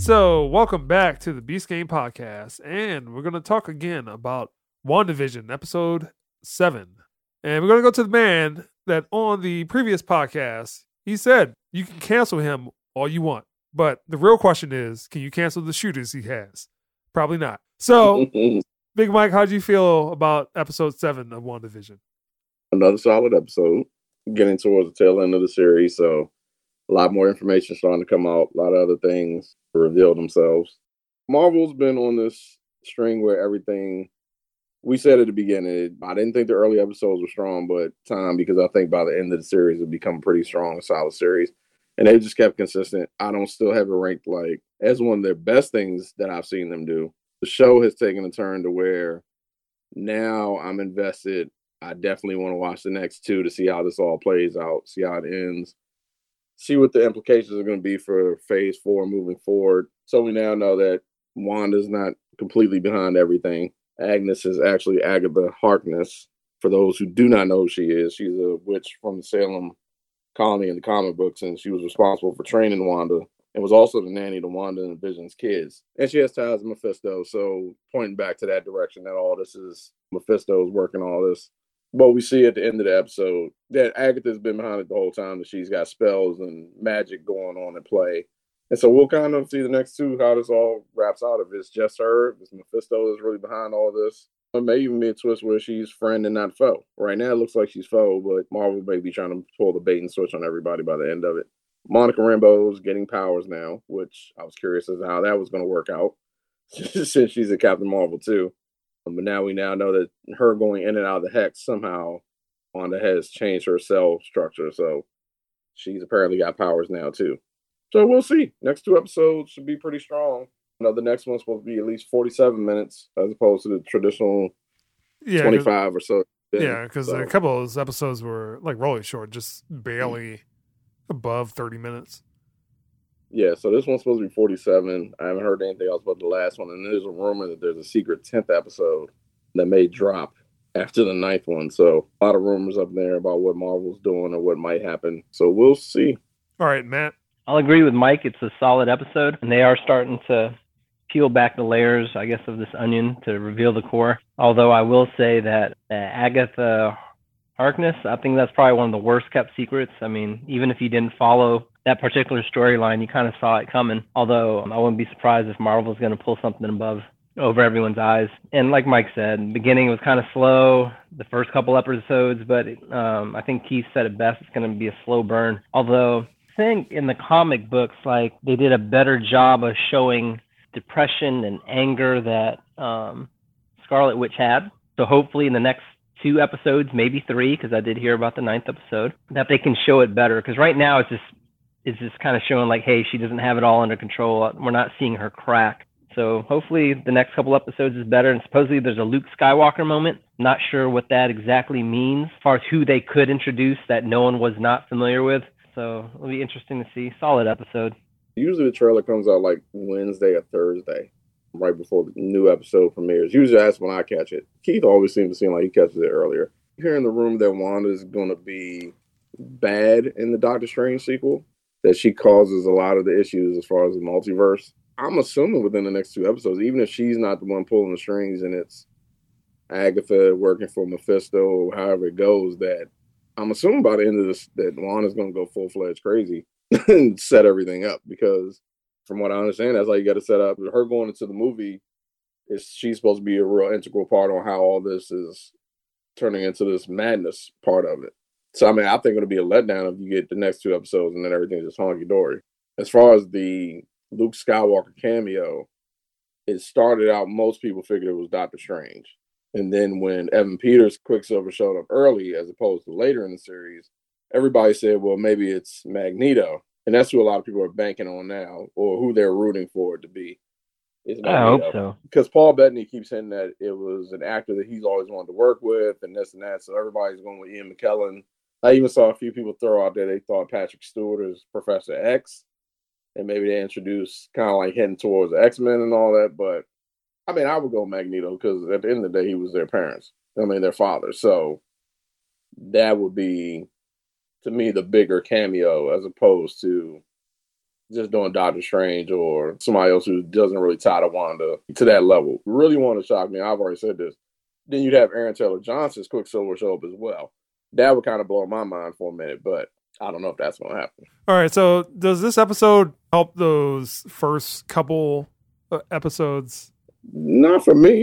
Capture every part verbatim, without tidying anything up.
So, welcome back to the Beast Game Podcast, and we're going to talk again about WandaVision, episode seven. And we're going to go to the man that on the previous podcast, he said you can cancel him all you want. But the real question is, can you cancel the shooters he has? Probably not. So, Big Mike, how do you feel about episode seven of WandaVision? Another solid episode, getting towards the tail end of the series, so a lot more information starting to come out, a lot of other things reveal themselves. Marvel's been on this string where everything, we said at the beginning, I didn't think the early episodes were strong, but time, because I think by the end of the series, it would become a pretty strong and solid series. And they just kept consistent. I don't still have it ranked like as one of their best things that I've seen them do. The show has taken a turn to where now I'm invested. I definitely want to watch the next two to see how this all plays out, see how it ends, see what the implications are going to be for phase four moving forward. So we now know that Wanda's not completely behind everything. Agnes is actually Agatha Harkness. For those who do not know who she is, she's a witch from the Salem colony in the comic books, and she was responsible for training Wanda and was also the nanny to Wanda and Vision's kids. And she has ties to Mephisto, so pointing back to that direction that all this is, Mephisto's working all this. But we see at the end of the episode that Agatha's been behind it the whole time, that she's got spells and magic going on in play. And so we'll kind of see the next two, how this all wraps out. If it's just her, if Mephisto is really behind all this. It may even be a twist where she's friend and not foe. Right now it looks like she's foe, but Marvel may be trying to pull the bait and switch on everybody by the end of it. Monica Rambeau's getting powers now, which I was curious as to how that was going to work out since she's a Captain Marvel too. But now we now know that her going in and out of the Hex somehow Wanda has changed her cell structure. So she's apparently got powers now too. So we'll see. Next two episodes should be pretty strong. You know, the next one's supposed to be at least forty-seven minutes as opposed to the traditional yeah, twenty-five or so. Yeah, because so. a couple of those episodes were like really short, just barely mm-hmm. above thirty minutes. Yeah, so this one's supposed to be forty-seven. I haven't heard anything else about the last one. And there's a rumor that there's a secret tenth episode that may drop after the ninth one. So a lot of rumors up there about what Marvel's doing or what might happen. So we'll see. All right, Matt. I'll agree with Mike. It's a solid episode. And they are starting to peel back the layers, I guess, of this onion to reveal the core. Although I will say that uh, Agatha Harkness, I think that's probably one of the worst kept secrets. I mean, even if you didn't follow that particular storyline, you kind of saw it coming. Although um, I wouldn't be surprised if Marvel's going to pull something above over everyone's eyes. And like Mike said, the beginning was kind of slow, the first couple episodes, but um, I think Keith said it best. It's going to be a slow burn. Although I think in the comic books, like they did a better job of showing depression and anger that um, Scarlet Witch had. So hopefully in the next two episodes, maybe three, because I did hear about the ninth episode, that they can show it better. Because right now it's just it's just kind of showing like, hey, she doesn't have it all under control. We're not seeing her crack. So hopefully the next couple episodes is better. And supposedly there's a Luke Skywalker moment. Not sure what that exactly means as far as who they could introduce that no one was not familiar with. So it'll be interesting to see. Solid episode. Usually the trailer comes out like Wednesday or Thursday, right before the new episode premieres. Usually that's when I catch it. Keith always seems to seem like he catches it earlier. Here in the room that Wanda's going to be bad in the Doctor Strange sequel, that she causes a lot of the issues as far as the multiverse. I'm assuming within the next two episodes, even if she's not the one pulling the strings and it's Agatha working for Mephisto or however it goes, that I'm assuming by the end of this that Wanda's going to go full-fledged crazy and set everything up, because from what I understand, that's how you got to set up. Her going into the movie, is she's supposed to be a real integral part on how all this is turning into this madness part of it. So, I mean, I think it'll be a letdown if you get the next two episodes and then everything's just honky-dory. As far as the Luke Skywalker cameo, it started out, most people figured it was Doctor Strange. And then when Evan Peters' Quicksilver showed up early as opposed to later in the series, everybody said, well, maybe it's Magneto. And that's who a lot of people are banking on now, or who they're rooting for it to be. Is Magneto. I hope so. Because Paul Bettany keeps saying that it was an actor that he's always wanted to work with and this and that. So everybody's going with Ian McKellen. I even saw a few people throw out there they thought Patrick Stewart is Professor X. And maybe they introduced kind of like heading towards X-Men and all that. But, I mean, I would go Magneto because at the end of the day, he was their parents. I mean, their father. So that would be, to me, the bigger cameo as opposed to just doing Doctor Strange or somebody else who doesn't really tie to Wanda to that level. Really want to shock me. I've already said this. Then you'd have Aaron Taylor Johnson's Quicksilver show up as well. That would kind of blow my mind for a minute, but I don't know if that's going to happen. All right. So does this episode help those first couple episodes? Not for me.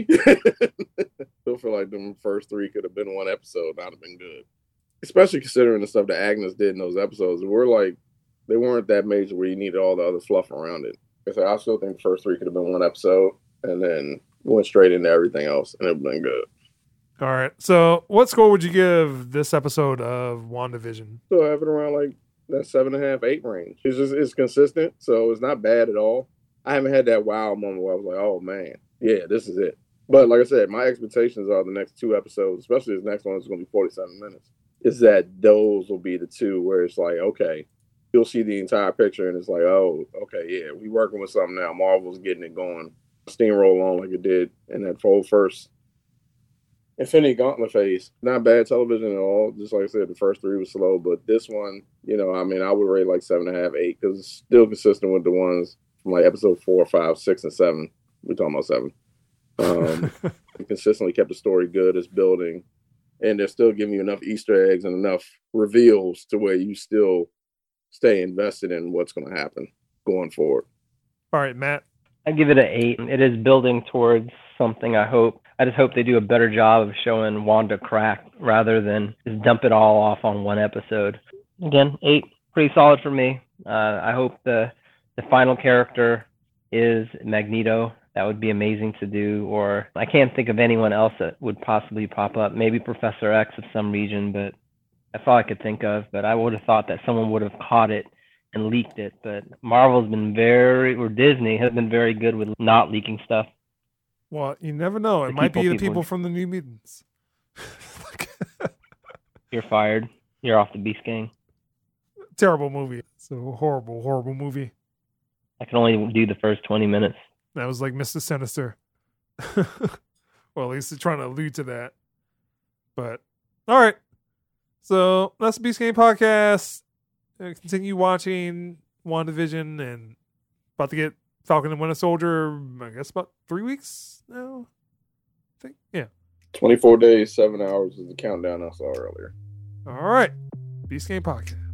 Still feel like the first three could have been one episode. Not have been good. Especially considering the stuff that Agnes did in those episodes. We're like, they weren't that major where you needed all the other fluff around it. So I still think the first three could have been one episode and then went straight into everything else and it would have been good. All right. So what score would you give this episode of WandaVision? So I have it around like that seven and a half, eight range. It's just, it's consistent. So it's not bad at all. I haven't had that wow moment where I was like, oh man, yeah, this is it. But like I said, my expectations are the next two episodes, especially this next one is going to be forty-seven minutes, is that those will be the two where it's like, okay, you'll see the entire picture and it's like, oh, okay, yeah, we working with something now. Marvel's getting it going. Steamroll on like it did in that full first Infinity Gauntlet phase. Not bad television at all. Just like I said, the first three was slow, but this one, you know, I mean, I would rate like seven and a half, eight, because it's still consistent with the ones from like episode four, five, six, and seven. We're talking about seven. Um, consistently kept the story good. It's building, and they're still giving you enough Easter eggs and enough reveals to where you still stay invested in what's going to happen going forward. All right, Matt. I give it an eight. It is building towards something. I hope. I just hope they do a better job of showing Wanda crack rather than just dump it all off on one episode. Again, eight, pretty solid for me. Uh, I hope the the final character is Magneto. That would be amazing to do. Or I can't think of anyone else that would possibly pop up. Maybe Professor X of some region, but that's all I could think of. But I would have thought that someone would have caught it and leaked it. But Marvel's been very, or Disney has been very good with not leaking stuff. Well, you never know. It The might people, be the people. people from the New Mutants. You're fired. You're off the Beast Gang. Terrible movie. It's a horrible, horrible movie. I can only do the first twenty minutes. That was like Mister Sinister. Well, at least they're trying to allude to that. But, all right. So, that's the Beast Game Podcast. Uh, Continue watching WandaVision and about to get Falcon and Winter Soldier, I guess about three weeks now. I think. Yeah. twenty-four days, seven hours is the countdown I saw earlier. All right. Beast Game Podcast.